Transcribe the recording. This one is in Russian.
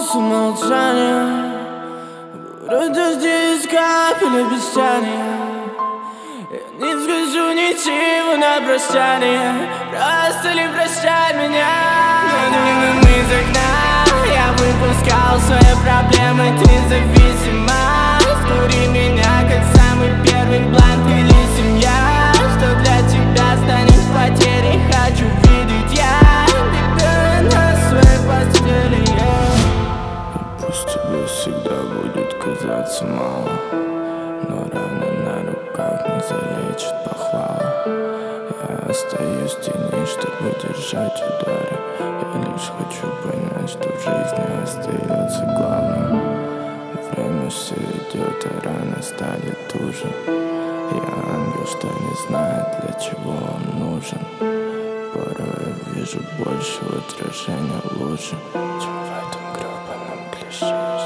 волосы молчания, будут дожди из капель обещания. Я не скажу ничего на прощание, просто не прощай меня. Дымом из окна я выпускал свои проблемы, ты зависима. Скури меня, как самый первый блант или семья. Что для тебя станет потерей, хочу видеть я тебя на своей постели. Пусть тебе всегда будет казаться мало, но рана на руках не залечит похвала. Я остаюсь в тени, чтобы держать удары. Я лишь хочу понять, что в жизни остается главным. Время все идет, а раны стали туже. Я ангел, что не знает, для чего он нужен. Порой я вижу больше в отражении лучше, чем в этом гребаном клише.